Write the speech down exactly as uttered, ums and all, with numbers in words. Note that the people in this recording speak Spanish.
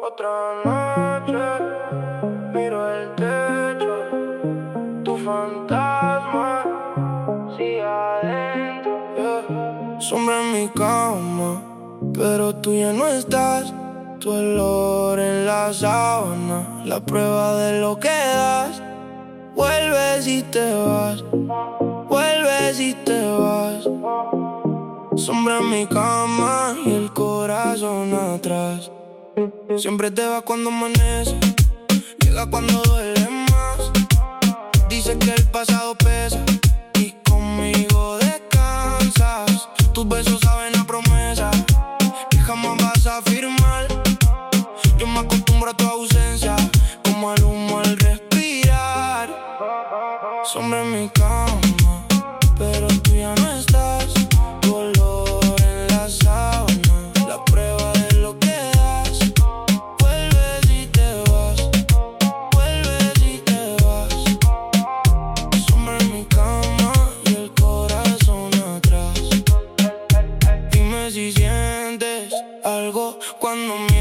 Otra noche, miro el techo, tu fantasma sigue adentro, yeah. Sombra en mi cama, pero tú ya no estás. Tu olor en la sábana, la prueba de lo que das. Vuelves y te vas, vuelves y te vas. Sombra en mi cama y el corazón atrás. Siempre te vas cuando amanece, llega cuando duele más. Dice que el pasado pesa y conmigo descansas. Tus besos saben a promesa que jamás vas a firmar. Yo me acostumbro a tu ausencia, como al humo al respirar. Sombra en mi cama, pero tú ya no estás. Tu olor en la sábana, la prueba de lo que das. Vuelves y te vas, vuelves y te vas. Sombra en mi cama y el corazón atrás. Dime si sientes algo cuando me